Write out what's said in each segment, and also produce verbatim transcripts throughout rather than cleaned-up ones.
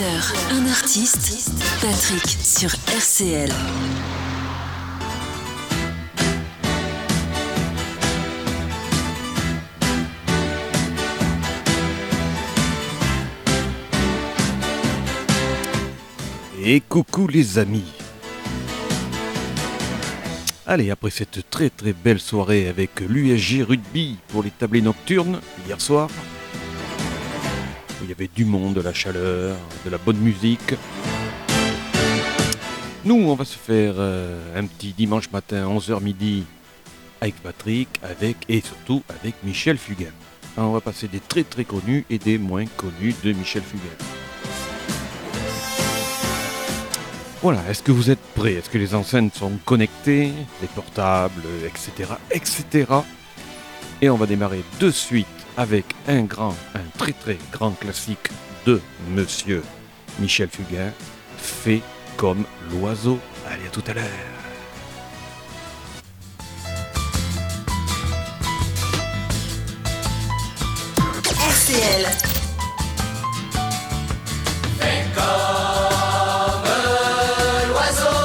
heures, un artiste, Patrick sur R C L. Et coucou les amis. Allez, après cette très très belle soirée avec l'U S G Rugby pour les tablés nocturnes hier soir, où il y avait du monde, de la chaleur, de la bonne musique, nous on va se faire euh, un petit dimanche matin onze heures midi avec Patrick, avec et surtout avec Michel Fugain. On va passer des très très connus et des moins connus de Michel Fugain. Voilà, est-ce que vous êtes prêts? Est-ce que les enceintes sont connectées? Les portables, et cetera, et cetera. Et on va démarrer de suite avec un grand, un très très grand classique de Monsieur Michel Fugain, Fais comme l'oiseau. Allez, à tout à l'heure. R C L. Fais comme l'oiseau,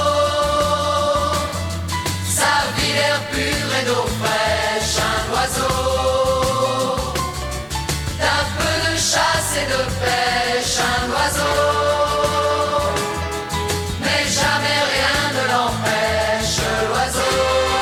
sa vie l'air pur et d'eau fraîche, un oiseau, d'un peu de chasse et de pêche, un oiseau, mais jamais rien ne l'empêche, l'oiseau,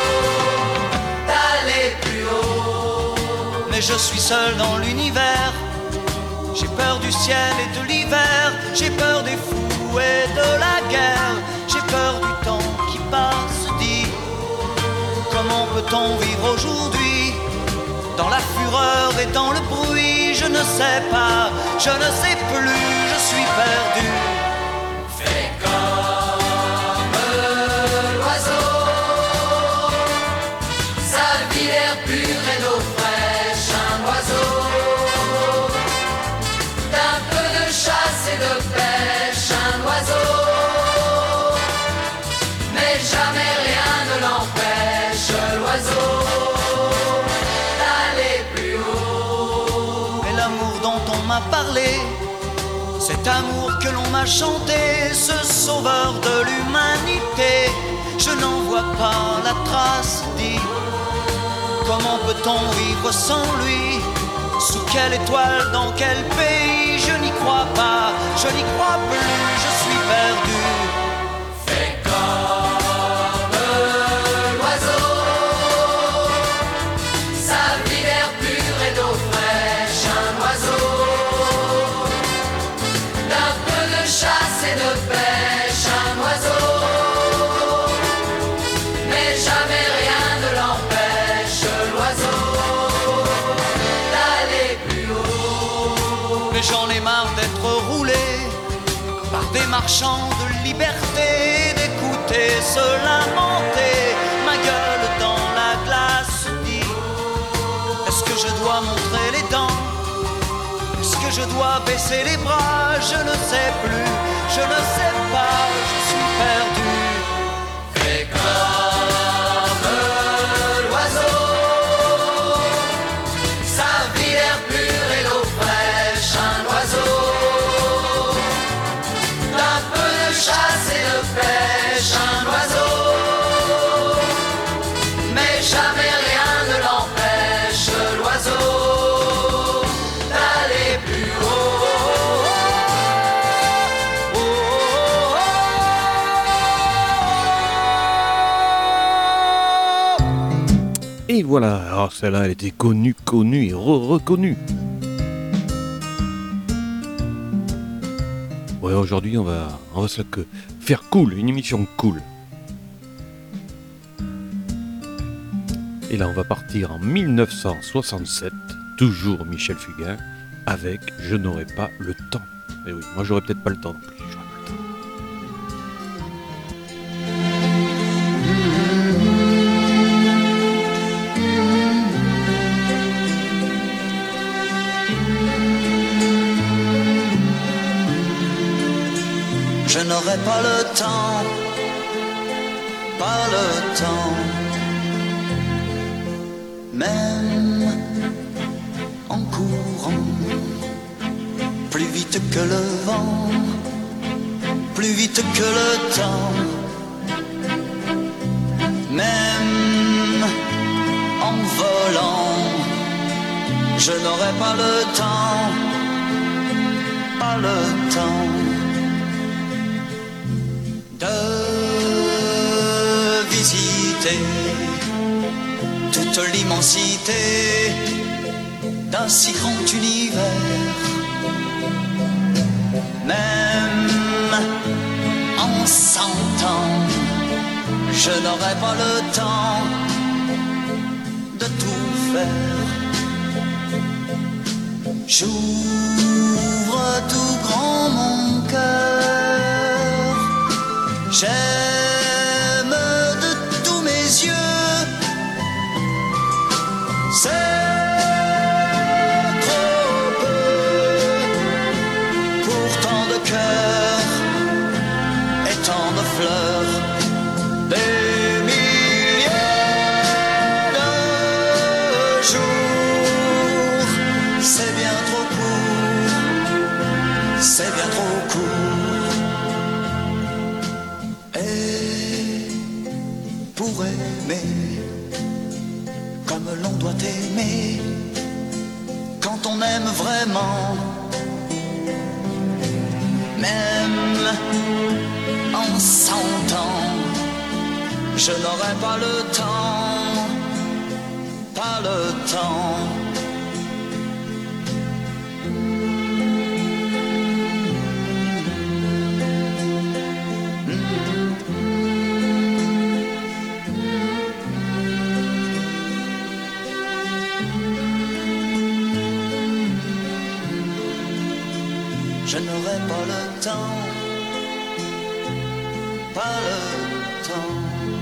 d'aller plus haut. Mais je suis seul dans l'univers. J'ai peur du ciel et de l'hiver, j'ai peur des fous et de la guerre, j'ai peur du temps qui passe, dis, comment peut-on vivre aujourd'hui, dans la fureur et dans le bruit, je ne sais pas, je ne sais plus, je suis perdu. Fais comme l'oiseau, sa vie l'air pur et d'eau fraîche, un oiseau, d'un peu de chasse et de pêche, un oiseau, mais jamais rien ne l'empêche, l'oiseau, d'aller plus haut. Et l'amour dont on m'a parlé, cet amour que l'on m'a chanté, ce sauveur de l'humanité, je n'en vois pas la trace, dis, comment peut-on vivre sans lui? Sous quelle étoile, dans quel pays? Je n'y crois pas, je n'y crois plus, je suis perdu. Fais comme l'oiseau, sa vie l'air pur et d'eau fraîche, un oiseau, d'un peu de chasse et de pêche, un oiseau, mais jamais rien ne l'empêche, l'oiseau, d'aller plus haut. Mais j'en ai marre d'être roulé par des marchands de liberté, d'écouter se lamenter, ma gueule dans la glace dit, est-ce que je dois montrer les dents? Est-ce que je dois baisser les bras? Je ne sais plus, je ne sais pas, je suis perdu. Fais comme l'oiseau, sa vie l'air pur et l'eau fraîche, un oiseau, d'un peu de chasse et de pêche, un oiseau, mais jamais rien ne l'empêche, l'oiseau, d'aller plus haut. Oh, oh, oh, oh. Et voilà, alors celle-là elle était connue, connue et re-reconnue. Ouais, aujourd'hui on va, on va se que faire cool, une émission cool. Et là on va partir en dix-neuf cent soixante-sept, toujours Michel Fugain, avec Je n'aurai pas le temps. Et oui, moi j'aurais peut-être pas le temps non plus, j'aurais pas le temps. Je n'aurai pas le temps, pas le temps, même en courant, plus vite que le vent, plus vite que le temps. Même en volant, je n'aurai pas le temps, pas le temps de visiter toute l'immensité d'un si grand univers. Même en cent ans, je n'aurai pas le temps de tout faire. J'ouvre tout grand mon cœur, j'aime de tous mes yeux. C'est trop peu pour tant de cœurs et tant de fleurs. Des milliers de jours, c'est bien trop court, c'est bien trop court. Et pour aimer comme l'on doit aimer, quand on aime vraiment, même en cent ans, je n'aurai pas le temps, pas le temps. Je n'aurai pas le temps, pas le temps.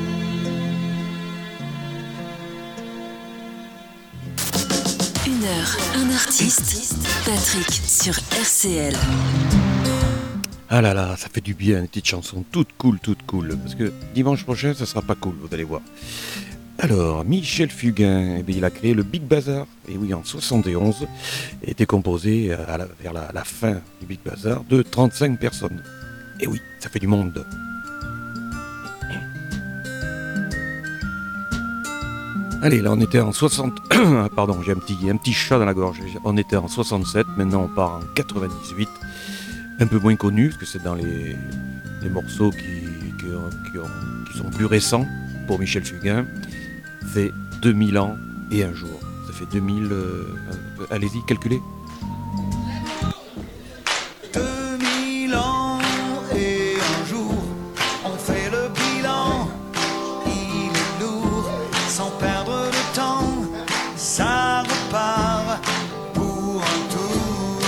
Une heure, un artiste, Patrick sur R C L. Ah là là, ça fait du bien, une petite chanson toute cool, toute cool. Parce que dimanche prochain, ça sera pas cool, vous allez voir. Alors, Michel Fugain, eh bien, il a créé le Big Bazar, et oui, en soixante et onze, et était composé à la, vers la, la fin du Big Bazar de trente-cinq personnes. Et oui, ça fait du monde. Allez, là on était en soixante... Pardon, j'ai un petit, un petit chat dans la gorge. On était en soixante-sept, maintenant on part en quatre-vingt-dix-huit. Un peu moins connu, parce que c'est dans les, les morceaux qui, qui, ont, qui, ont, qui sont plus récents pour Michel Fugain. C'est deux mille ans et un jour. Ça fait deux mille... Euh, allez-y, calculez. deux mille ans et un jour, on fait le bilan. Il est lourd, sans perdre de temps. Ça repart pour un tour.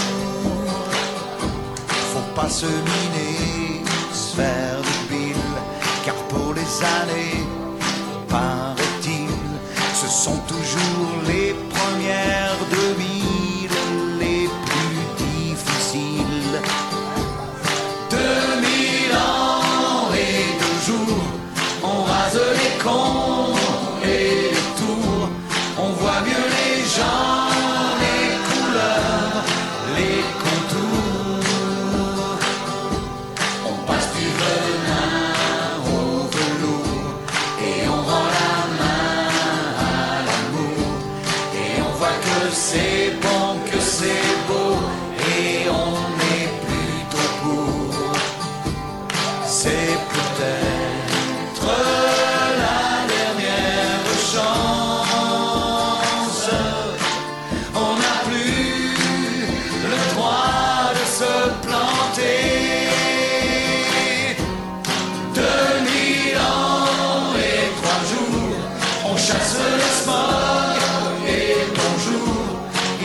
Faut pas se miner, se faire de pile, car pour les années, paraît-il, ce sont toujours les premières deux mille les plus difficiles. Deux mille ans et deux jours, on rase les cons et les tours, on voit mieux les gens, les couleurs, les contours. On passe du venin au velours et on rend la main à l'amour. Et on voit que c'est bon, que c'est beau, et on est plutôt pour. C'est peut-être la dernière chance. On n'a plus le droit de se planter. Deux mille ans et trois jours, on chasse le smog et bonjour.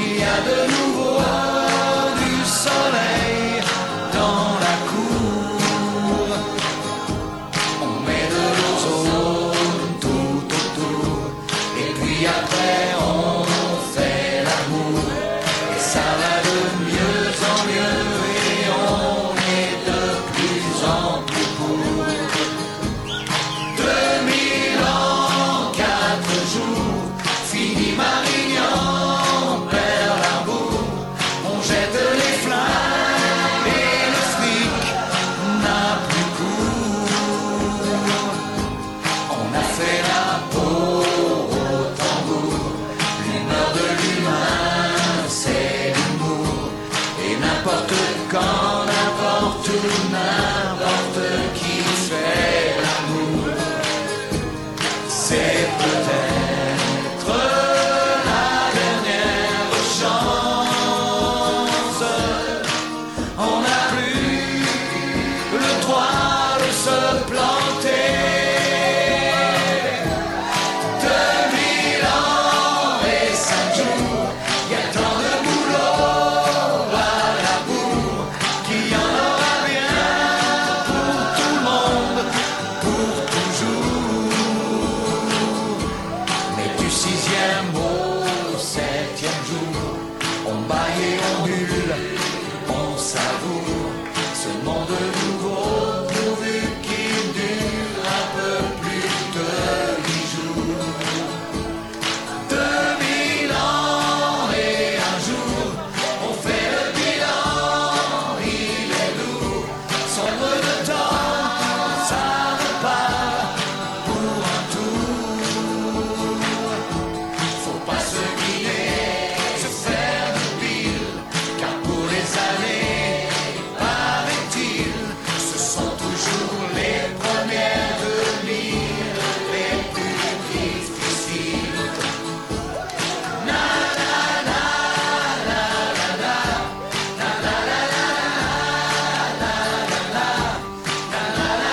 C'est peut-être la dernière chance. On n'a plus le droit de se planter. Deux mille ans et cinq jours, y a tant de boulot à la bourre qu'il y en aura bien pour tout le monde, pour toujours. Mais du sixième au septième jour, on baille et on hurle, on savoure ce monde nouveau, pourvu qu'il dure un peu plus de huit jours. Deux mille ans et un jour, on fait le bilan, il est lourd. Sombre de temps, ça repart pour un tour. Faut pas se guider, se faire de pile, car pour les années, paraît-il, ce sont toujours les premières de mille les plus difficiles. Na na na na na na, na na na na na na na, na na na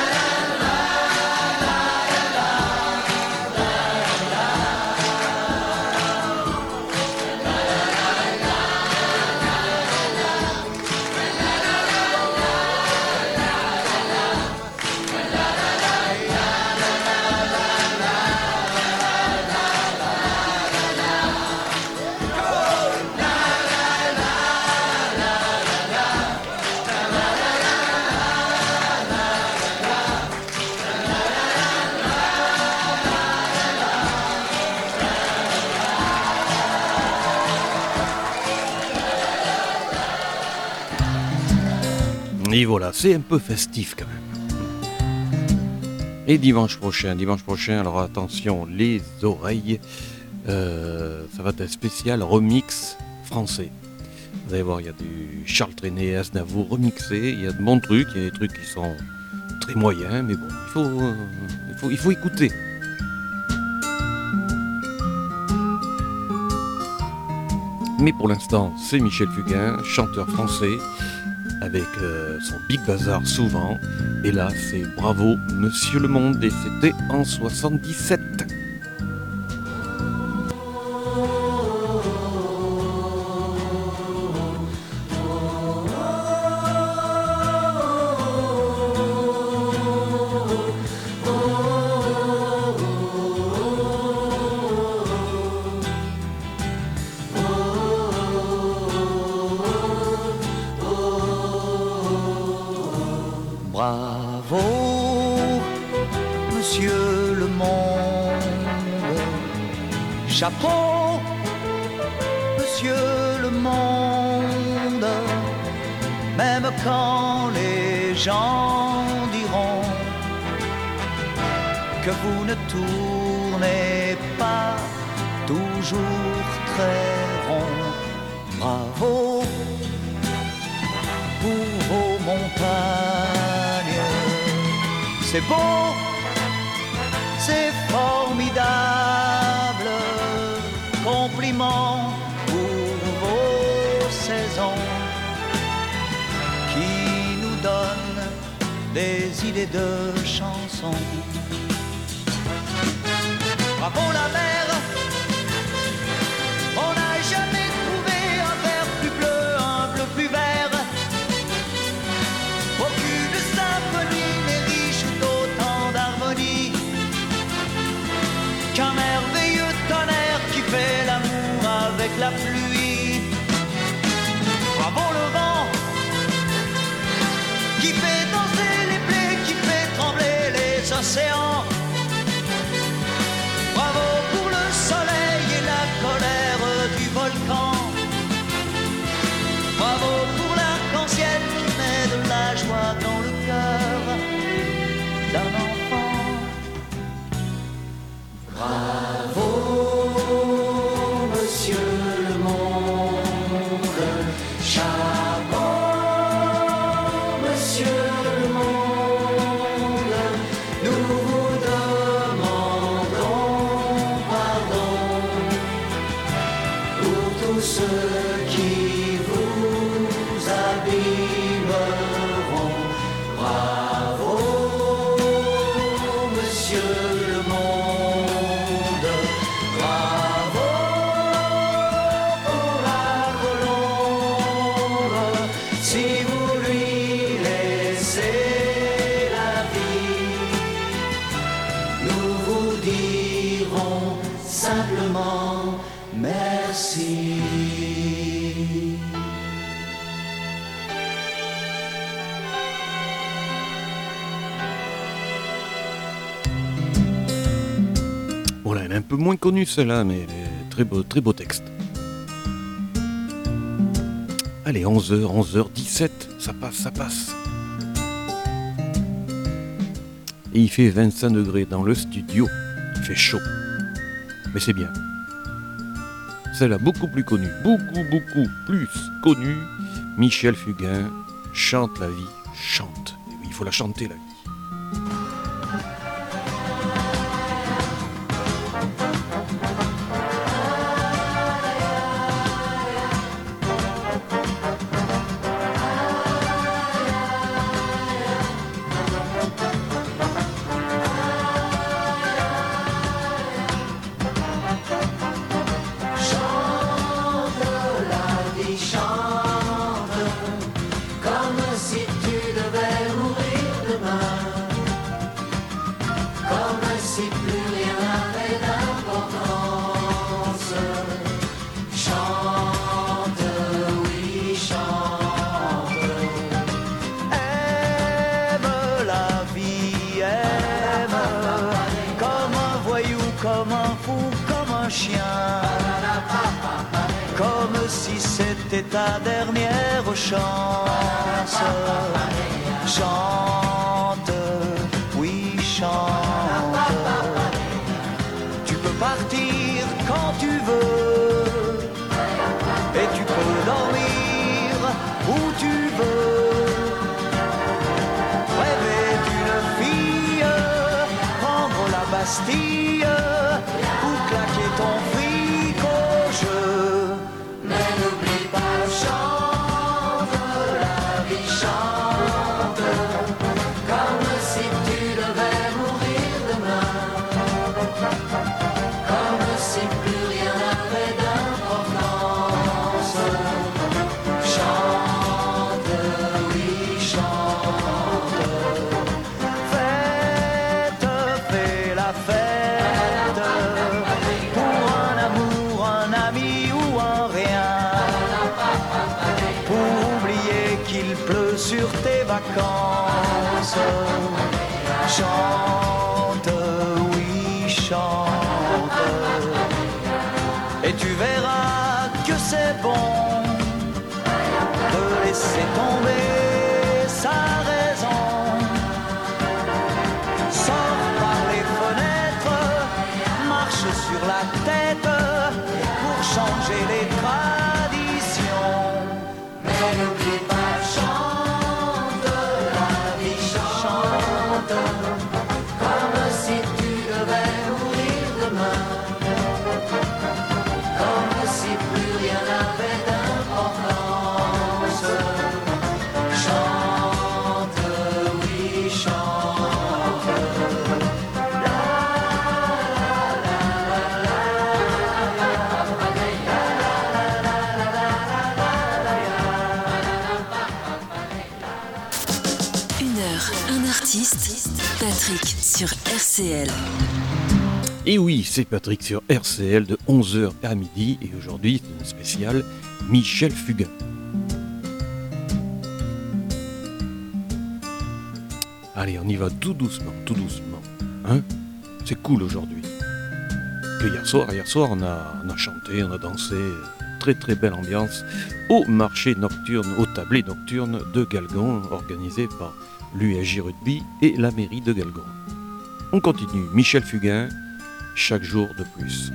Et voilà, c'est un peu festif quand même. Et dimanche prochain, dimanche prochain, alors attention, les oreilles, euh, ça va être un spécial remix français. Vous allez voir, il y a du Charles Trenet, Aznavour remixé, il y a de bons trucs, il y a des trucs qui sont très moyens, mais bon, il faut, euh, il faut, il faut écouter. Mais pour l'instant, c'est Michel Fugain, chanteur français, avec euh, son Big Bazar souvent. Et là, c'est Bravo Monsieur le Monde, et c'était en soixante-dix-sept. Bravo, monsieur le monde. Chapeau, monsieur le monde. Même quand les gens diront que vous ne tournez pas toujours très rond. Bravo pour vos montagnes. C'est beau, c'est formidable. Compliment pour vos saisons qui nous donnent des idées de chansons. Bravo la mer, on n'a jamais trouvé un vert plus bleu, un bleu plus vert. Aucune symphonie n'est riche d'autant d'harmonie qu'un merveilleux tonnerre qui fait l'amour avec la pluie. Bravo le vent qui fait danser les blés, qui fait trembler les océans. simplement merci. Voilà, elle est un peu moins connue celle-là, mais elle est très beau, très beau texte. Allez, onze heures, onze heures dix-sept, ça passe, ça passe. Et il fait vingt-cinq degrés dans le studio, il fait chaud. Mais c'est bien. Celle-là, beaucoup plus connue, beaucoup, beaucoup plus connue, Michel Fugain, chante la vie, chante. Et oui, il faut la chanter la vie. Ta dernière chance, chante, oui chante. Tu peux partir quand tu veux, et tu peux dormir où tu veux. Rêver d'une fille, prendre la Bastille, ou claquer ton fric au jeu. Mais n'oublie pas, chante, la vie chante, comme si tu devais mourir demain, comme si plus rien n'avait d'importance. Chante, oui, chante. Fête, fais la fête, pour un amour, un ami ou un rien. Pour oublier qu'il pleut sur tes vacances. Chante, oui, chante. Et tu verras que c'est bon de laisser tomber sa raison. Sors par les fenêtres, marche sur la tête pour changer les traditions. Mais n'oublie pas, chante, la vie chante, comme si tu devais mourir demain, comme si plus rien n'avait d'importance. Chante, oui, chante. La, la, la, Une heure, un artiste, Patrick sur R C L. Et oui, c'est Patrick sur R C L de onze heures à midi, et aujourd'hui c'est une spéciale Michel Fugain. Allez, on y va tout doucement, tout doucement. Hein ? C'est cool aujourd'hui. Que hier soir, hier soir on a, on a chanté, on a dansé, très très belle ambiance au marché nocturne, au tablé nocturne de Galgon, organisé par l'U S J Rugby et la mairie de Galgon. On continue, Michel Fugain, chaque jour de plus.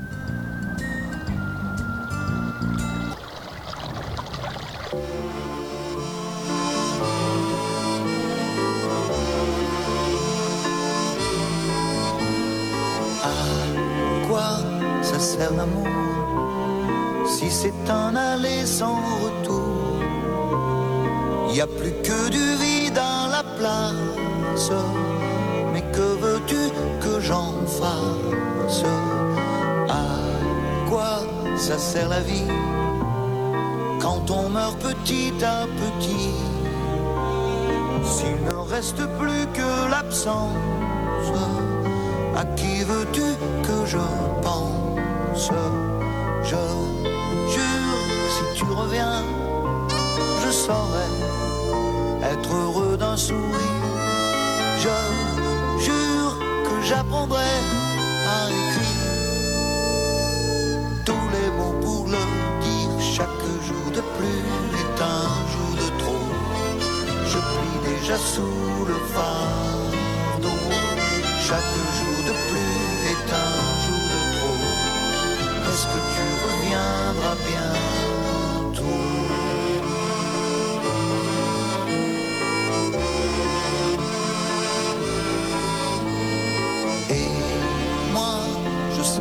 À quoi ça sert l'amour si c'est un aller sans retour? Y a plus que du vide dans la place. Mais que veux-tu que j'en fasse? À quoi ça sert la vie quand on meurt petit à petit? S'il ne reste plus que l'absence, à qui veux-tu que je pense?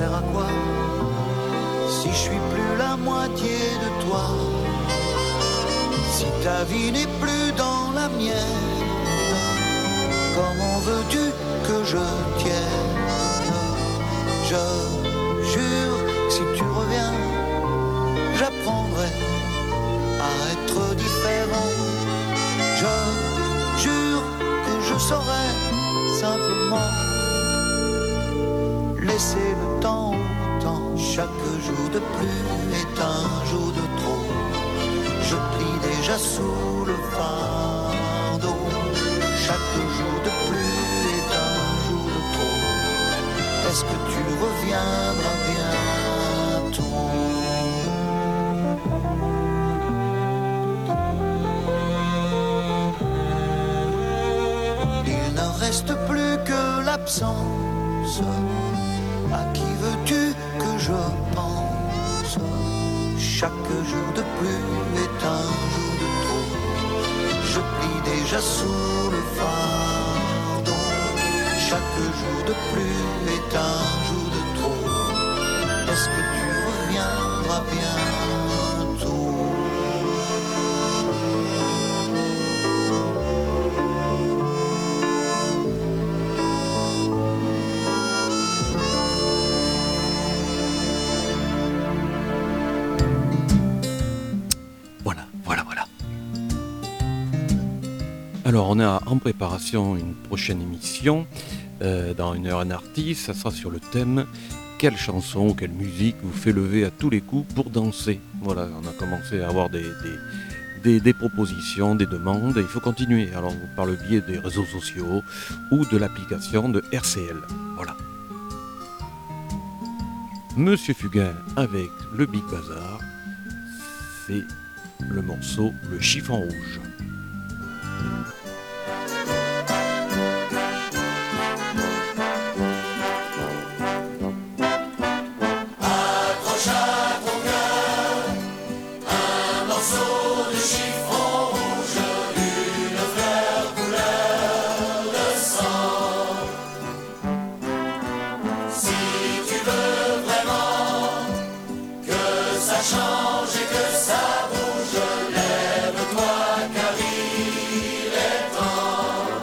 sert à quoi si je suis plus la moitié de toi? Si ta vie n'est plus dans la mienne, comment veux-tu que je tienne? Je jure que si tu reviens, j'apprendrai à être différent. Je jure que je saurai simplement laisser le temps au temps. Chaque jour de plus est un jour de trop. Je plie déjà sous le fardeau. Chaque jour de plus est un jour de trop. Est-ce que tu reviendras bientôt? Il ne reste plus que l'absence. À qui veux-tu que je pense? Chaque jour de plus est un jour de trop. Je plie déjà sous le fardeau. Chaque jour de plus est un jour de trop. Est-ce que tu reviendras bientôt? Alors, on a en préparation une prochaine émission, euh, dans une heure un artiste, ça sera sur le thème « Quelle chanson ou quelle musique vous fait lever à tous les coups pour danser ?» Voilà, on a commencé à avoir des, des, des, des propositions, des demandes, et il faut continuer, alors par le biais des réseaux sociaux ou de l'application de R C L. Voilà. Monsieur Fugain avec le Big Bazar, c'est le morceau « Le chiffon rouge ». Change et que ça bouge, lève-toi car il est temps.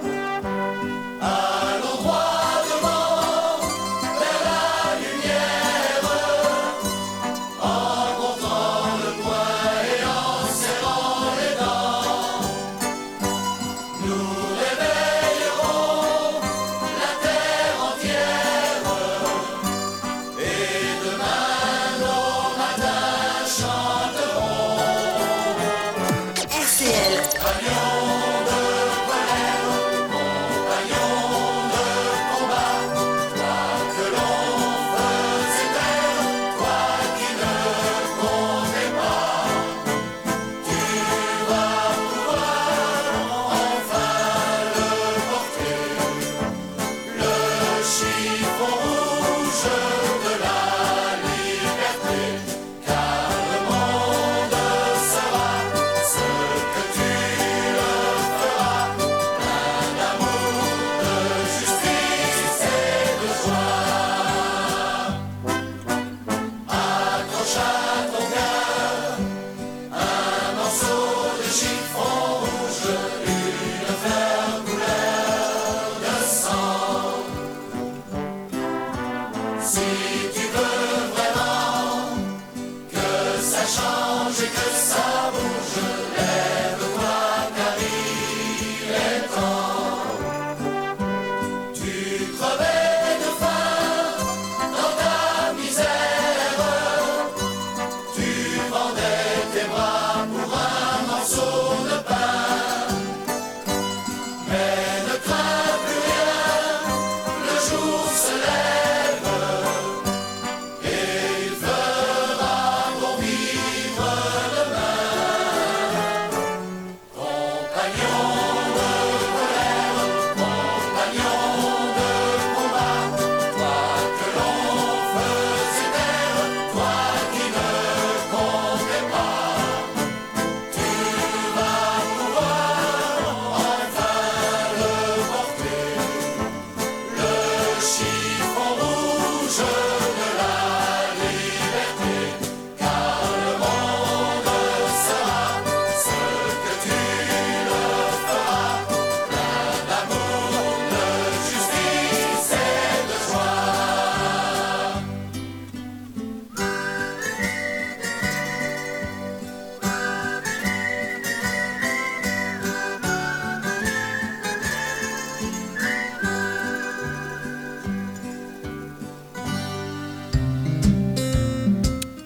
Allons droit devant, vers la lumière, en montrant le poing et en serrant les dents. Nous réveillerons la terre entière et demain nos matins chanteront. R C L. Compagnons de colère, compagnons de combat, toi que l'on faisait taire, toi qui ne comptais pas, tu vas pouvoir enfin le porter, le chiffon rouge de la liberté, car le monde sera ce que tu le feras, plein d'amour, de justice et de joie. Accroche à ton cœur un morceau de chiffon rouge, une fleur couleur de sang. Si tu veux vraiment que ça change et que ça bouge, lève-toi car il est temps. Tu crevais de faim dans ta misère, tu vendais tes bras pour un morceau de pain. Mais ne crains plus rien, le jour se lève,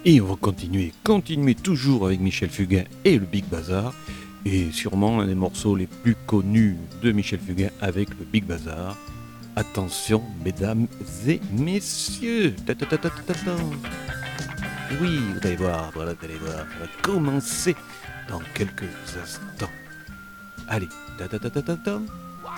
Et on va continuer, continuer toujours avec Michel Fugain et le Big Bazar. Et sûrement un des morceaux les plus connus de Michel Fugain avec le Big Bazar. Attention, mesdames et messieurs. Ta ta ta ta ta ta. Oui, vous allez voir, voilà, vous allez voir. Ça va commencer dans quelques instants. Allez, ta ta ta ta ta ta.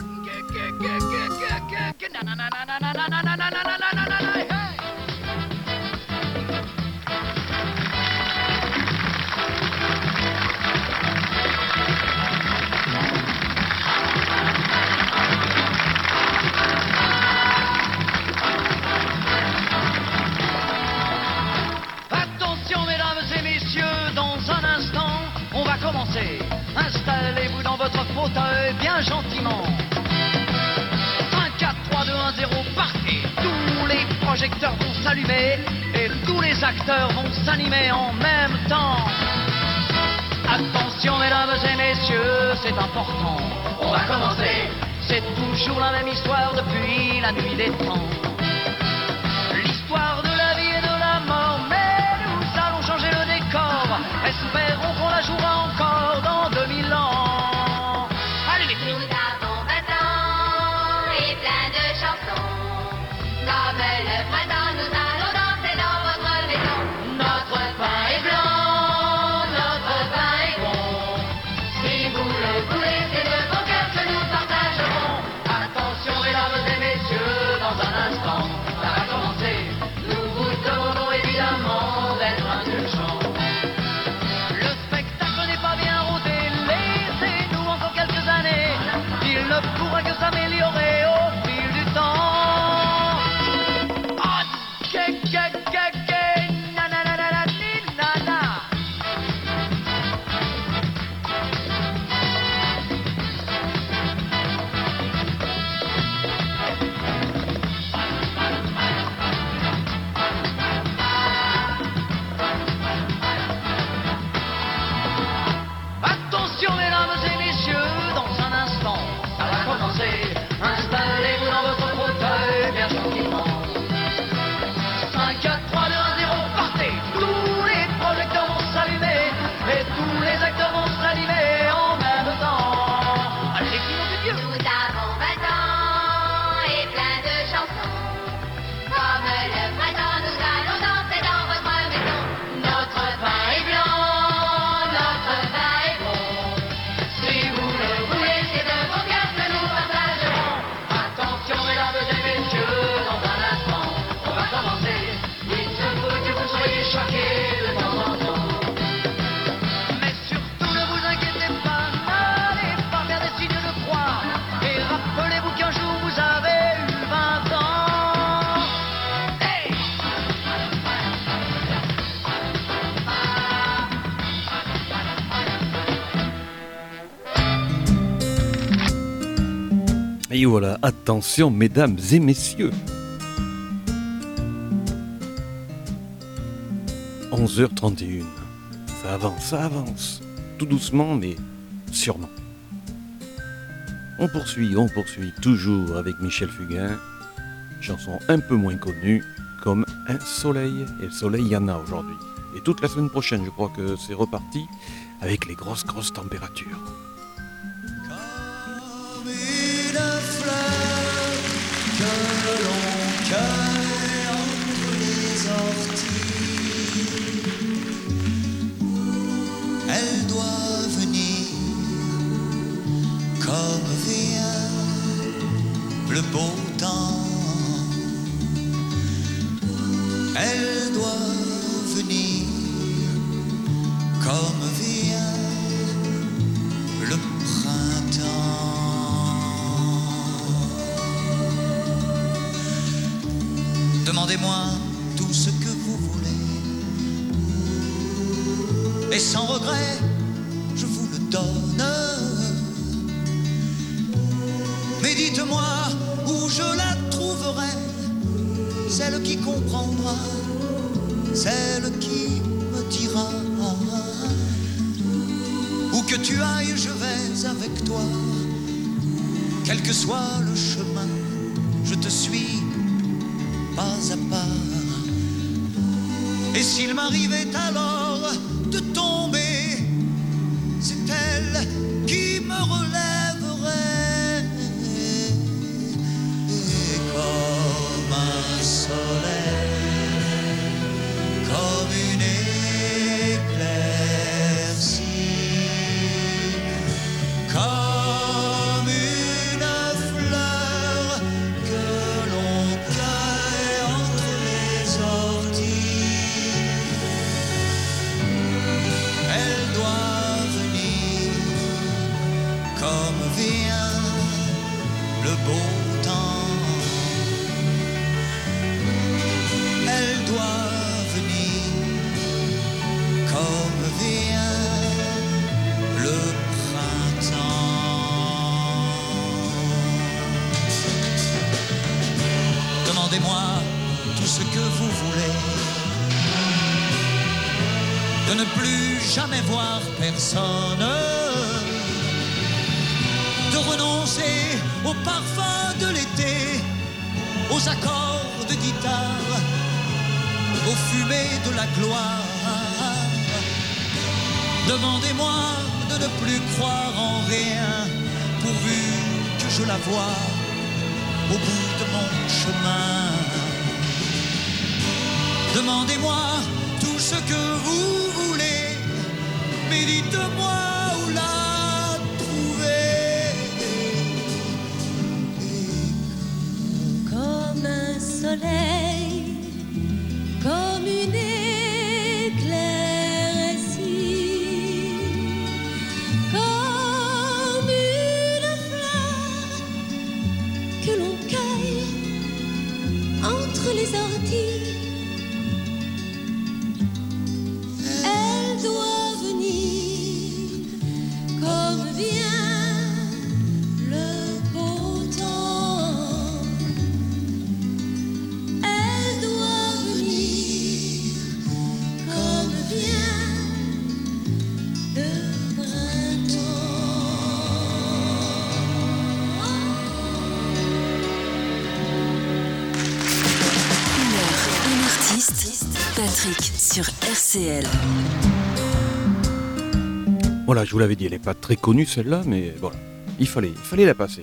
Installez-vous dans votre fauteuil bien gentiment. Un, quatre, trois, deux, un, zéro, partez. Tous les projecteurs vont s'allumer et tous les acteurs vont s'animer en même temps. Attention mesdames et messieurs, c'est important. On va commencer. C'est toujours la même histoire depuis la nuit des temps. L'histoire de la vie et de la mort, mais nous allons changer le décor. Espérons qu'on la jouera encore dans deux mille ans. Allez les filles. Nous avons vingt ans et plein de chansons. Comme le printemps, nous allons danser dans votre maison. Notre pain est blanc, notre pain est bon. Si vous le voulez, c'est de bon cœur que nous partagerons. Attention mesdames et messieurs, dans un instant, ça va commencer. Nous vous demandons évidemment d'être indulgents. Le spectacle n'est pas bien rodé, laissez-nous encore quelques années. Il ne pourra que s'améliorer au fil du temps. Ah, que, que, que, que, na, na, na, na, na, ni, na, na. Attention mesdames et messieurs, dans un instant, ça va commencer. Installez-vous dans votre fauteuil bien gentiment. cinq, quatre, trois, deux, un, zéro, partez. Tous les projecteurs vont s'allumer et tous les acteurs vont s'animer en même temps. Allez les filles, mon Dieu. Nous avons vingt ans et plein de chansons. Comme le printemps, nous allons danser dans votre maison. Notre pain est blanc, notre pain est bon. Si vous le voulez, c'est de bon cœur que nous partagerons. Attention mesdames et messieurs, dans un instant, on va commencer. Il se peut que vous soyez choqués de temps en temps. Mais surtout ne vous inquiétez pas, n'allez pas faire des signes de croix. Et rappelez-vous qu'un jour vous avez eu vingt ans. Hey! Et voilà, attention mesdames et messieurs. onze heures trente et un. Ça avance, ça avance. Tout doucement, mais sûrement. On poursuit, on poursuit toujours avec Michel Fugain. Chanson un peu moins connue, comme Un soleil. Et le soleil, il y en a aujourd'hui. Et toute la semaine prochaine, je crois que c'est reparti avec les grosses, grosses températures. Comme une fleur que l'on cueille entre les orties, elle doit venir comme vient le beau temps. Elle doit venir comme vient le printemps. Demandez-moi tout ce que vous voulez, et sans regret, je vous le donne. Mais dites-moi où je la trouverai, celle qui comprendra, celle qui me dira. Où que tu ailles, je vais avec toi. Quel que soit le chemin, je te suis pas à pas. Et s'il m'arrivait alors de tomber, c'est elle qui me relèverait. Et comme un soleil, comme une éclaircie, comme une fleur que l'on cueille entre les orties, elle doit venir comme vient le beau temps. Elle doit venir comme vient le printemps. Demandez-moi tout ce que vous voulez, de ne plus jamais voir personne, de renoncer au parfum de l'été, aux accords de guitare, aux fumées de la gloire. Demandez-moi de ne plus croire en rien, pourvu que je la vois au bout de mon chemin. Demandez-moi tout ce que vous voulez, mais dites-moi où la trouver. Comme un soleil, comme une éclaircie, comme une fleur que l'on cueille entre les orties. Elle doit venir comme vient le beau temps. Elle doit venir comme vient le Une heure, un artiste, Patrick sur R C L. Voilà, je vous l'avais dit, elle n'est pas très connue celle-là, mais voilà, il fallait, il fallait la passer.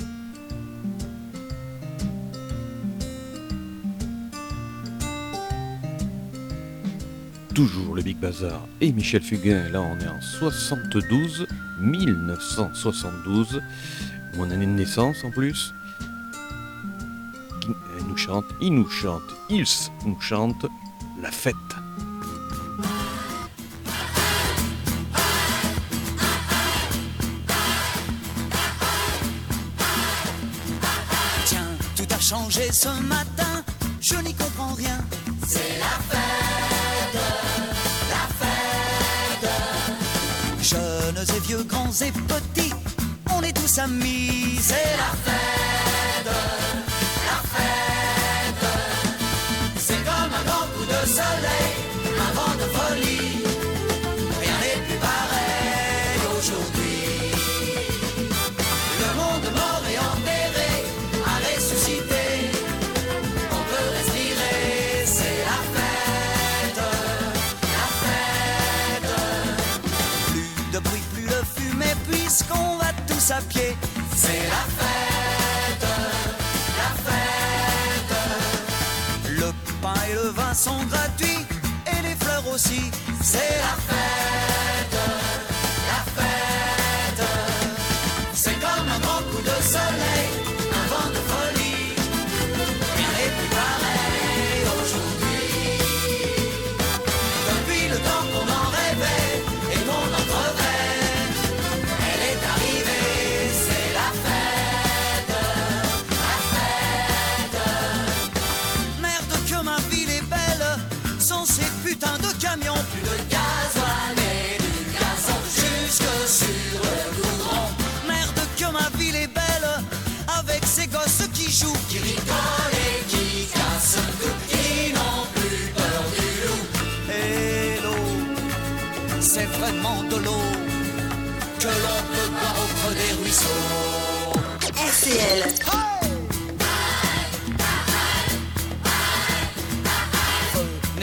Toujours le Big Bazar et Michel Fugain, là on est en soixante-douze, mille neuf cent soixante-douze, mon année de naissance en plus. Il nous chante, il nous chante, ils nous chantent la fête. Tiens, tout a changé ce matin, je n'y comprends rien. C'est la fête, la fête. Jeunes et vieux, grands et petits, on est tous amis. C'est la fête, La fête, c'est comme un grand coup de soleil, un vent de folie. Rien n'est plus pareil aujourd'hui. Le monde mort et enterré a ressuscité. On peut respirer, c'est la fête, la fête. plus de bruit, plus de fumée, puisqu'on va tous à pied. C'est la fête, la fête. Le pain et le vin sont gratuits, et les fleurs aussi. C'est la fête, La fête, c'est comme un grand coup de soleil, un vent de folie. Rien n'est plus pareil aujourd'hui. Depuis le temps qu'on en rêvait et qu'on en crevait, elle est arrivée, c'est la fête, la fête. merde que ma ville est belle, sans ces putains de camions. Plus de gasoil et du gazon jusque sur le goudron. Merde que ma ville est belle, avec ces gosses qui jouent, Qui rigolent et qui cassent tout, qui n'ont plus peur du loup. et l'eau, c'est vraiment de l'eau que l'on peut boire au creux des ruisseaux. R C L.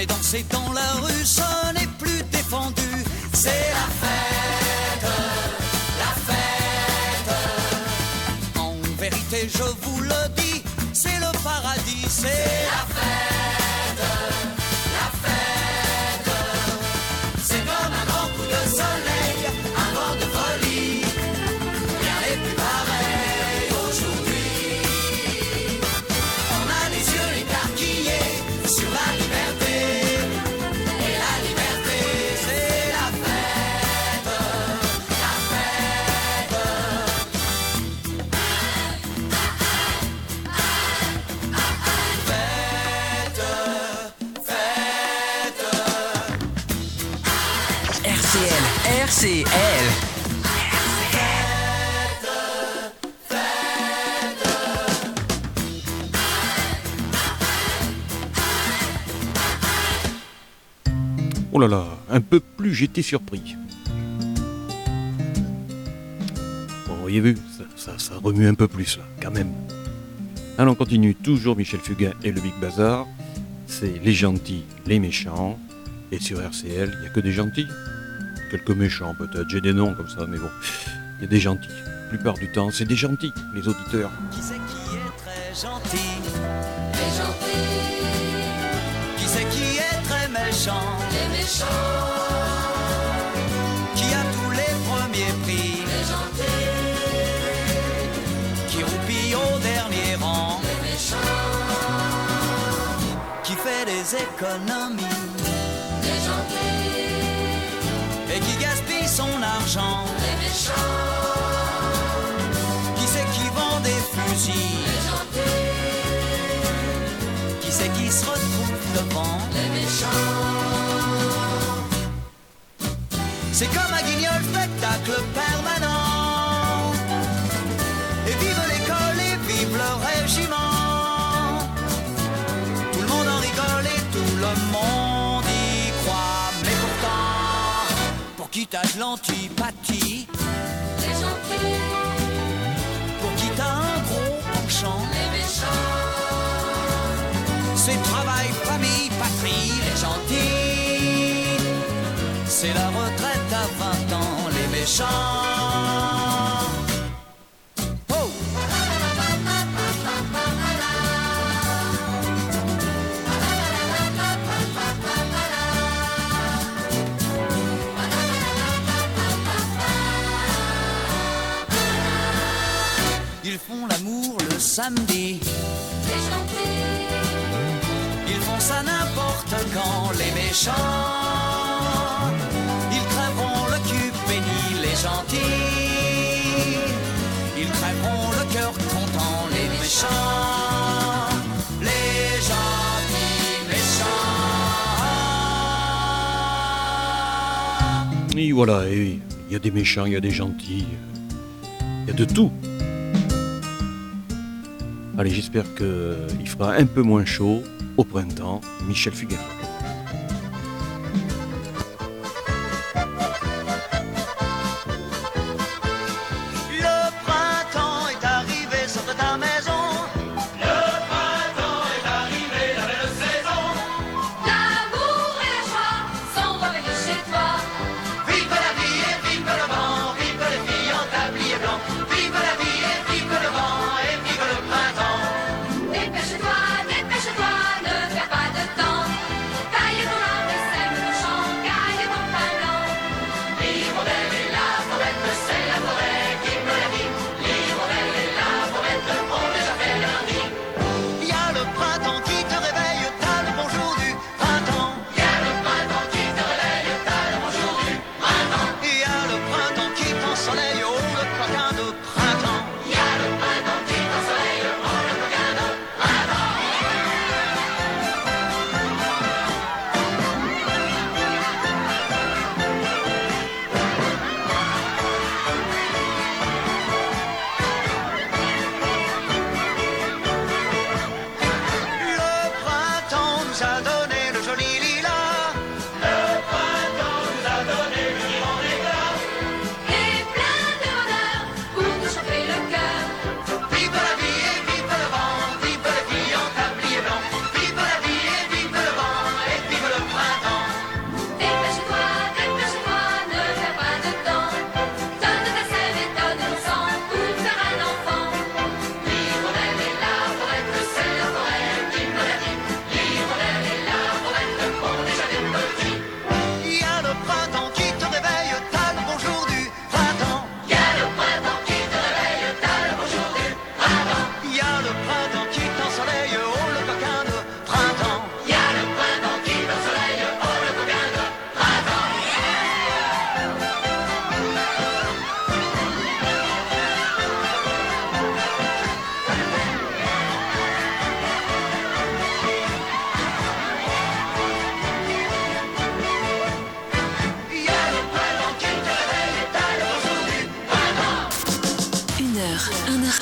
Mais danser dans la rue, ce n'est plus défendu. C'est la fête, la fête. En vérité, je vous le dis, c'est le paradis. C'est la fête, la fête. C'est comme un grand coup de soleil, un vent de folie. Rien n'est plus pareil aujourd'hui. On a les yeux écarquillés sur la liberté. Et la liberté, c'est la fête, la fête. Fête, fête. R C L, R C L. Oh là là, un peu plus j'étais surpris. Bon, vous avez vu, ça, ça, ça remue un peu plus là, quand même. Alors on continue, toujours Michel Fugain et le Big Bazar. C'est les gentils, les méchants. Et sur R C L, il n'y a que des gentils. Quelques méchants peut-être, j'ai des noms comme ça, mais bon. Il y a des gentils. La plupart du temps, c'est des gentils, les auditeurs. Qui c'est qui est très gentil? Les gentils, Qui c'est qui est très méchant? les méchants, Qui a tous les premiers prix? les gentils, Qui roupille au dernier rang? les méchants, Qui fait des économies? les gentils, Et qui gaspille son argent? les méchants, Qui c'est qui vend des fusils? les gentils, Qui c'est qui se retrouve devant? les méchants. C'est comme un guignol spectacle permanent. Et vive l'école et vive le régiment. Tout le monde en rigole et tout le monde y croit. Mais pourtant, pour qui t'as de l'antipathie, Les gentils, pour qui t'as un gros penchant, les méchants, c'est travail, famille, patrie, les gentils. C'est la retraite à vingt ans, les méchants. Oh! Ils font l'amour le samedi. les gentils, Ils font ça n'importe quand, les méchants. Ils crèveront le cul béni, les gentils. Ils crèveront le cœur content, les méchants. Les gentils méchants. Et voilà, et il y a des méchants, il y a des gentils. Il y a de tout. Allez, j'espère qu'il fera un peu moins chaud au printemps. Michel Fugain. Le printemps est arrivé, sors de ta maison. Le printemps est arrivé, la belle saison. l'amour et la joie sont revenus chez toi. Vive la vie et vive le vent, vive les filles en tablier blanc. Vive la vie et vive le vent et vive le printemps. Dépêche-toi, dépêche-toi, ne perds pas de temps.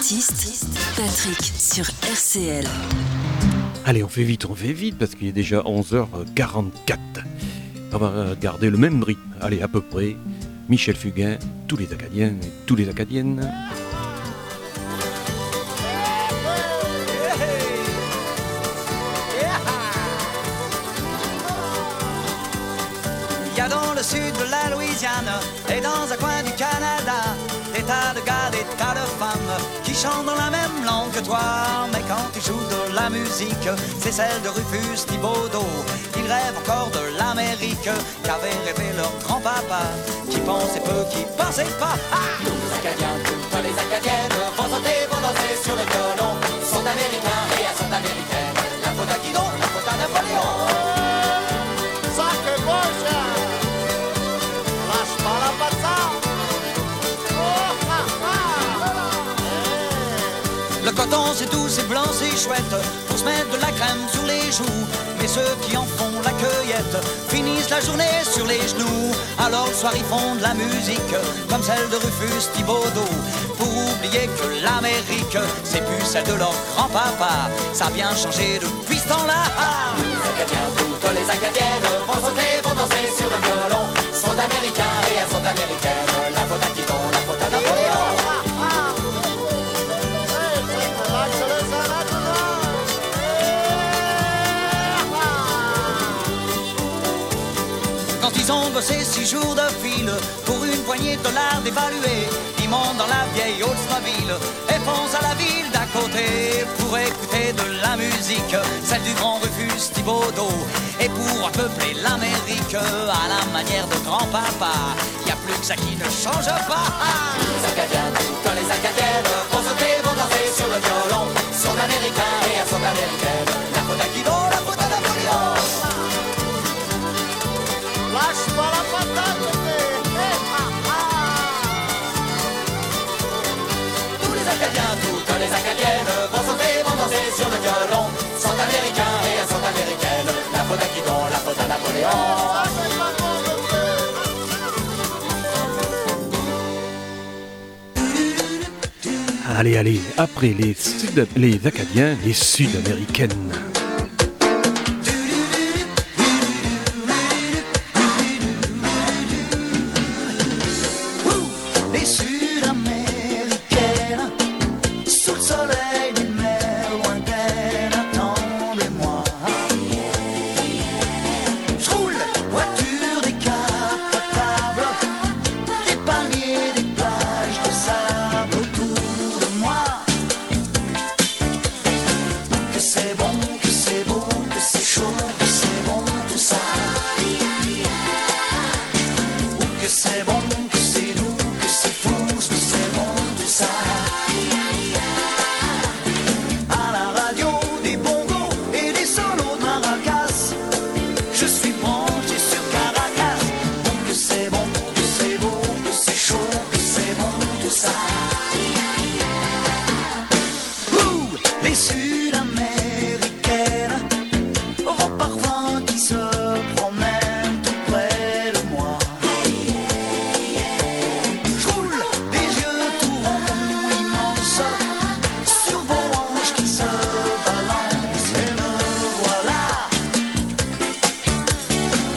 artiste, Patrick sur R C L. Allez, on fait vite, on fait vite, parce qu'il est déjà onze heures quarante-quatre. On va garder le même rythme, allez, à peu près. Michel Fugain, tous les Acadiens et tous les Acadiennes. Il y a dans le sud de la Louisiane et dans un coin du Canada des tas de gars, des tas de femmes qui chantent dans la même langue que toi. Mais quand ils jouent de la musique, c'est celle de Rufus Thibodeau. Ils rêvent encore de l'Amérique qu'avait rêvé leur grand-papa, qui pensait peu, qui pensait pas. Ah, Tous les Acadiens, toutes les Acadiennes vont sauter, vont danser sur le violon. Sont américains et elles sont américaines. La faute à Guidon, la faute à Napoléon. Sacre bocha! Lâche pas la patate! Oh, ah, ah. le coton c'est doux, c'est blanc, c'est chouette pour se mettre de la crème sur les joues. Mais ceux qui en font la cueillette finissent la journée sur les genoux. Alors le soir ils font de la musique comme celle de Rufus Thibodeau, pour oublier que l'Amérique c'est plus celle de leur grand-papa. Ça a bien changé depuis ce temps-là. Les Acadiens, toutes les Acadiennes vont sauter, vont danser sur le violon. Sont américains et elles sont américaines. La faute à Guidon, la faute à Napoléon. Quand ils ont bossé six jours de fil pour une poignée de dollars dévalués, ils montent dans la vieille Oldsmobile et foncent à la ville d'à côté pour écouter de la musique, celle du grand Rufus Thibodeau. Et pour peupler l'Amérique à la manière de grand-papa, y a plus que ça qui ne change pas. Les Acadiens, toutes les Acadiennes vont sauter, vont danser sur le violon. Sont américains et elles sont américaines. La faute à Guidon, la faute à Napoléon. Lâche pas la patate, eh, ah, ah. Tous les Acadiens, toutes les Acadiennes vont sauter, vont danser sur le violon. Sont américains et elles sont américaines. La faute à Guidon, la faute à Napoléon. Ça, c'est pas bon de Allez, allez, après les, Sud- les Acadiens, les Sud-Américaines. Les Sud-Américaines, sous le soleil des mers lointaines, attendez-moi. Je roule, voiture décapotable, des palmiers, des plages de sable autour de moi. Que c'est bon, que c'est beau, que c'est chaud, que c'est bon tout ça. Ou que c'est bon, que c'est doux, que c'est fou, que c'est bon tout ça. À la radio, des bongos et des solos de maracas, je suis branché sur Caracas. Ou que c'est bon, que c'est beau, que c'est chaud, que c'est bon tout ça. Ouh, les Sud-Américaines, au parfum qui se promène tout près de moi. Je roule des yeux tout ronds, immenses, sur vos hanches qui se balancent, et me voilà.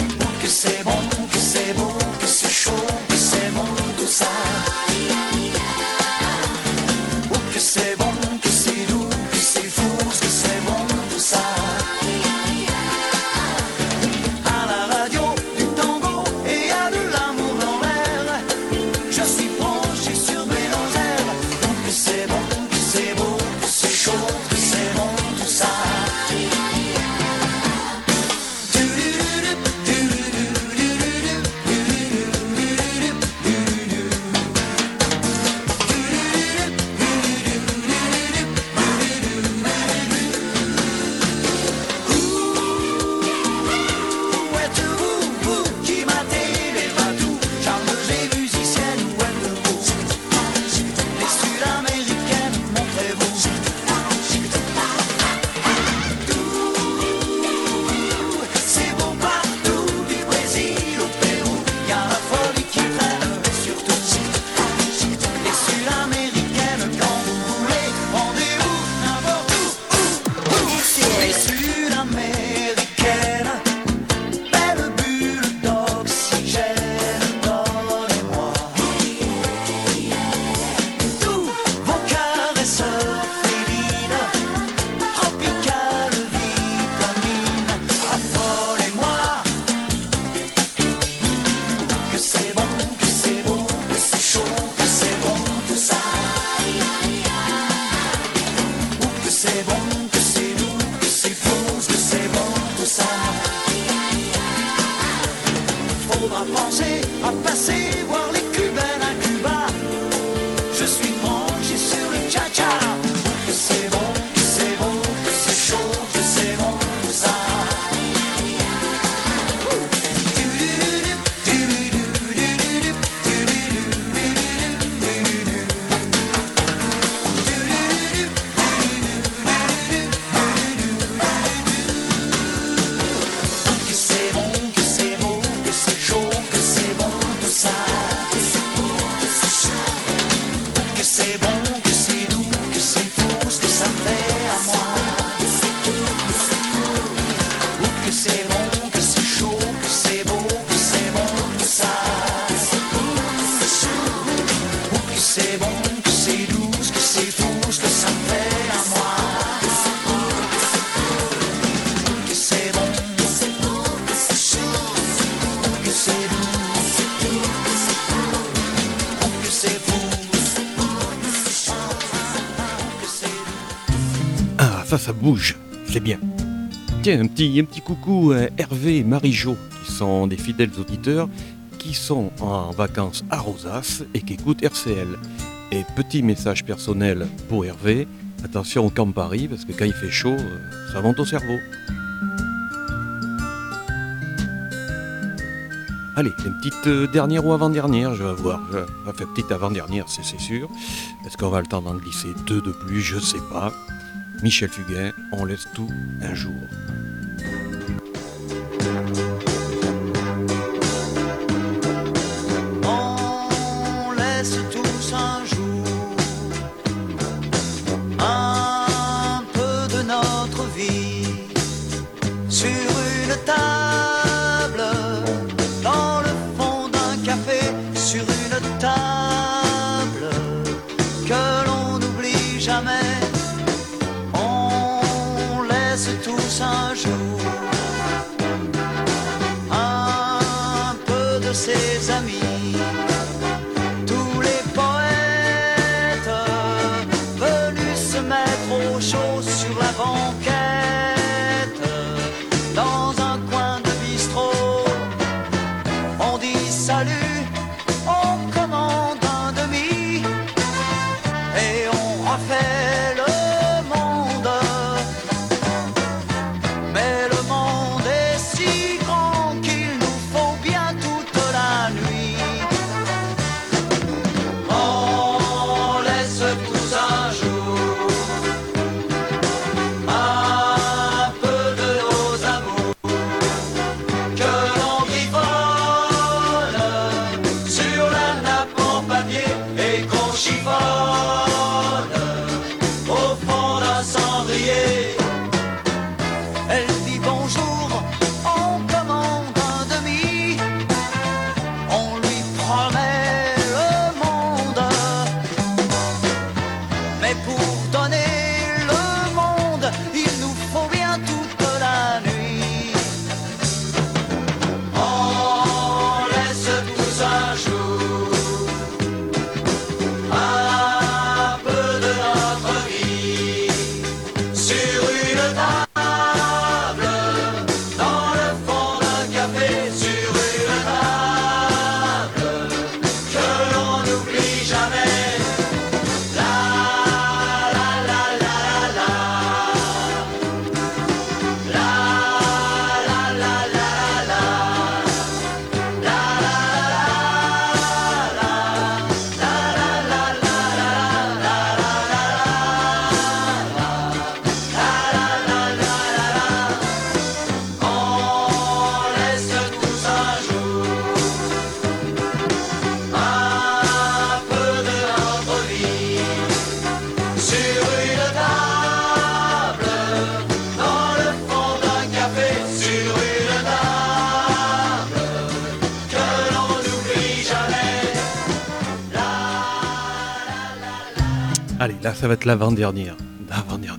à penser, à passer, voir les Cubaines à Cuba. Je suis branché sur le cha-cha. Que c'est bon, que c'est bon, que c'est chaud, que c'est bon, tout ça. Que c'est bon, que c'est beau, que c'est chaud, que c'est bon, tout ça. Que c'est bon, que c'est doux, que c'est fou, ce que ça fait à moi. Ou que c'est bon, que c'est chaud, que c'est beau, que c'est bon, tout ça. Ou que c'est bon, que c'est doux, ce que c'est fou, ce que ça fait à moi. Que c'est bon, que c'est beau, que c'est chaud, que c'est doux, que c'est fou. Ah, ça, ça bouge, c'est bien. Tiens, un petit, un petit coucou à Hervé et Marie-Jo, qui sont des fidèles auditeurs, qui sont en vacances à Rosas et qui écoutent R C L. Et petit message personnel pour Hervé, attention au camp Paris, parce que quand il fait chaud, euh, ça monte au cerveau. Allez, une petite euh, dernière ou avant-dernière, je vais voir. Je, enfin, petite avant-dernière, c'est, c'est sûr. Est-ce qu'on va le temps d'en glisser deux de plus? Je sais pas. Michel Fugain, on laisse tout un jour. On laisse tous un jour un peu de notre vie sur une table, dans le fond d'un café, sur une table que l'on n'oublie jamais. On laisse tous un jour un peu de ses amis, tous les poètes venus se mettre au chaud sur la banquette, dans un coin de bistrot. On dit salut, on commande un demi et on refait le monde. Mais le monde est si grand qu'il nous faut bien toute la nuit. On laisse tous un jour un peu de nos amours que l'on griffonne sur la nappe en papier et qu'on chiffonne au fond d'un cendrier. Elle dit bonjour, on commande un demi, on lui promet le monde. Mais pour donner le monde, il nous faut bien toute la nuit. On laisse tous un jour un peu de notre vie sur une table, dans le fond d'un café, sur une table que l'on n'oublie jamais. La la la la la la la la la la la la On laisse tous un jour un peu de notre vie sur une table, dans le fond d'un café, sur une table que l'on n'oublie jamais. Allez, là, ça va être l'avant-dernière. L'avant-dernière.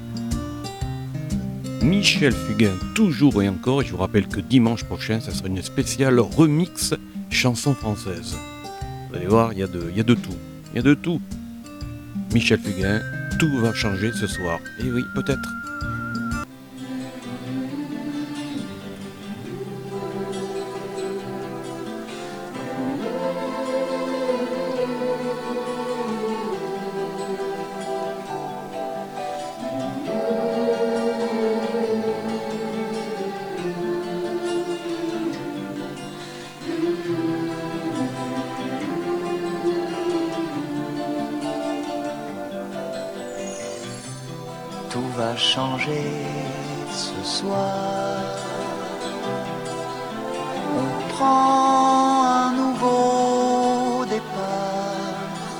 Michel Fugain, toujours et encore. Et je vous rappelle que dimanche prochain, ça sera une spéciale remix chanson française. Vous allez voir, il y a de, il y a de tout. Il y a de tout. Michel Fugain, tout va changer ce soir. Et oui, peut-être. va changer ce soir. On prend un nouveau départ.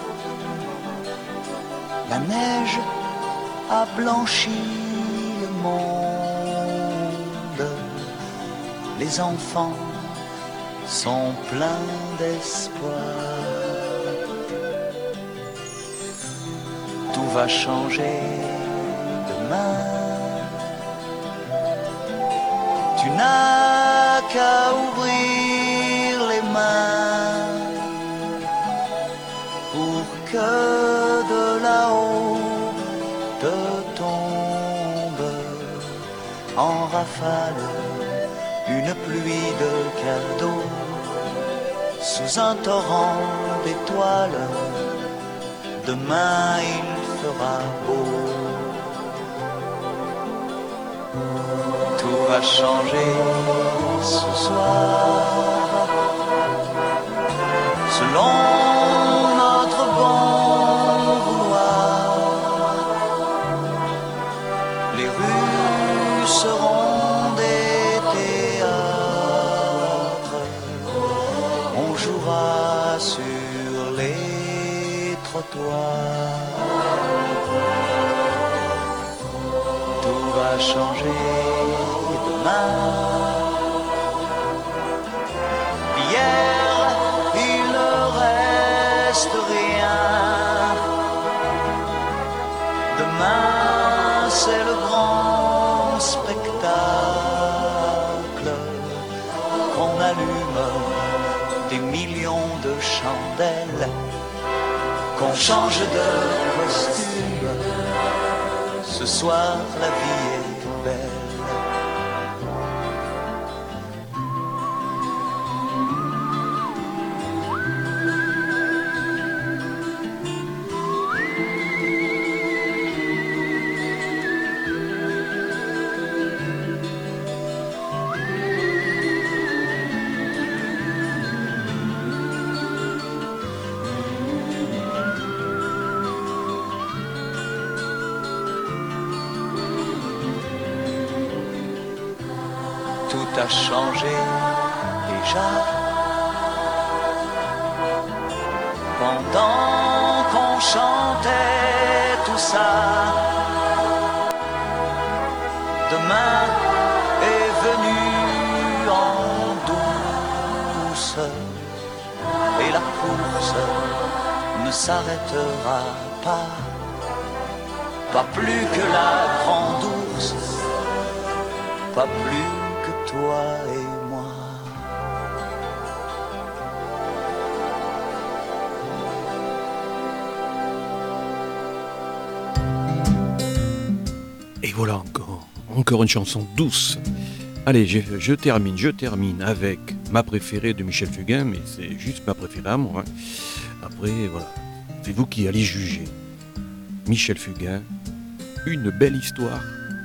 La neige a blanchi le monde. Les enfants sont pleins d'espoir. Tout va changer demain. Tu n'as qu'à ouvrir les mains pour que de là-haut te tombe en rafale une pluie de cadeaux sous un torrent d'étoiles. Demain il fera beau. Tout va changer ce soir selon notre bon vouloir. Les rues seront des théâtres. On jouera sur les trottoirs. Tout va changer demain. Hier, il ne reste rien. Demain, c'est le grand spectacle. Qu'on allume des millions de chandelles, qu'on change de costume. Ce soir, la vie est belle. Tout a changé déjà. Pendant qu'on chantait tout ça, demain est venu en douce et la course ne s'arrêtera pas. Pas plus que la grande ours, pas plus que toi et moi. Et voilà encore, encore une chanson douce. Allez, je, je termine, je termine avec ma préférée de Michel Fugain, mais c'est juste ma préférée à moi. Hein. Après, voilà, c'est vous qui allez juger. Michel Fugain, une belle histoire.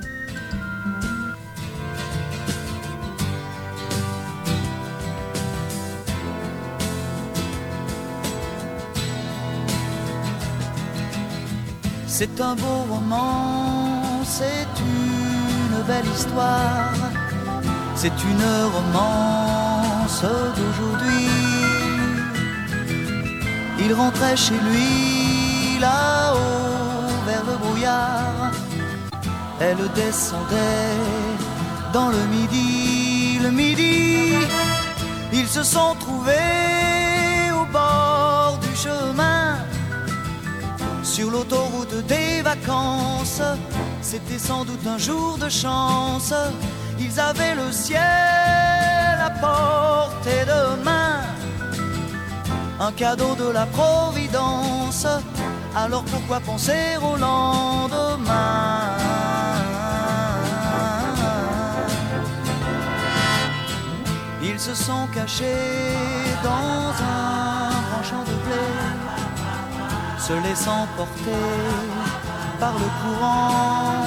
C'est un beau roman, c'est une belle histoire, c'est une romance d'aujourd'hui. Il rentrait chez lui là-haut vers le brouillard, elle descendait dans le midi, le midi. Ils se sont trouvés au bord du chemin, sur l'autoroute des vacances. C'était sans doute un jour de chance. Ils avaient le ciel à portée de main, un cadeau de la Providence. Alors pourquoi penser au lendemain? Ils se sont cachés dans un grand champ de blé, se laissant porter par le courant,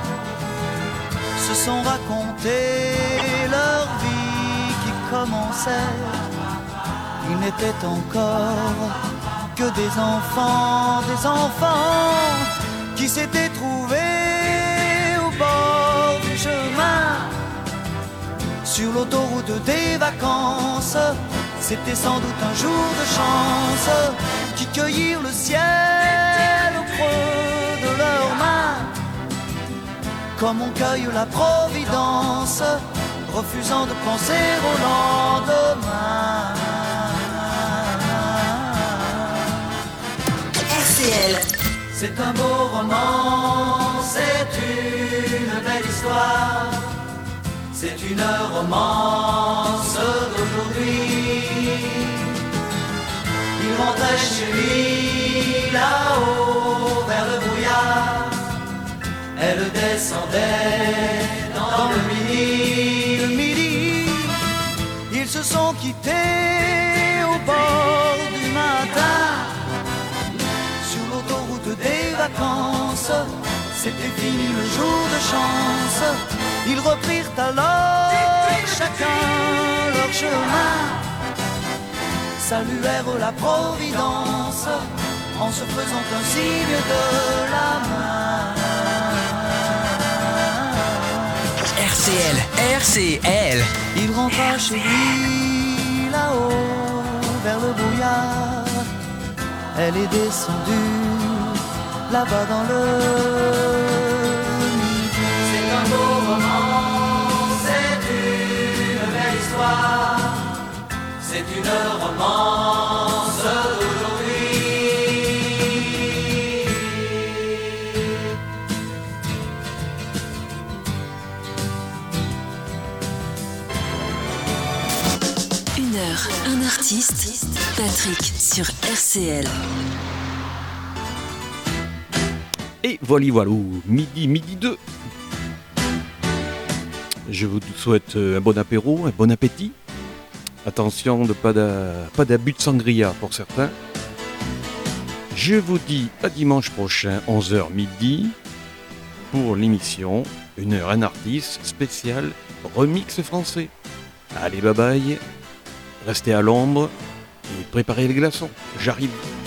se sont raconté leur vie qui commençait. Ils n'étaient encore que des enfants, des enfants qui s'étaient trouvés sur l'autoroute des vacances. C'était sans doute un jour de chance qui cueillirent le ciel au creux de leurs mains, comme on cueille la providence, refusant de penser au lendemain. R C L. C'est un beau roman, c'est une belle histoire, c'est une romance d'aujourd'hui. Il rentrait chez lui là-haut vers le brouillard, elle descendait dans le midi. Le midi, ils se sont quittés au bord du matin, sur l'autoroute des vacances. C'était fini le jour de chance. Ils reprirent alors chacun leur chemin, saluèrent la providence en se faisant un signe de la main. R C L, R C L. Il rentra chez lui là-haut vers le brouillard. Elle est descendue là-bas dans le midi. C'est un beau roman, c'est une belle histoire, c'est une romance d'aujourd'hui. Une heure, un artiste. Patrick sur R C L. Et voilà, voilà, midi, midi deux. Je vous souhaite un bon apéro, un bon appétit. Attention de pas d'a- pas d'abus de sangria pour certains. Je vous dis à dimanche prochain, onze heures midi, pour l'émission Une heure, un artiste spécial remix français. Allez, bye bye. Restez à l'ombre et préparez les glaçons. J'arrive.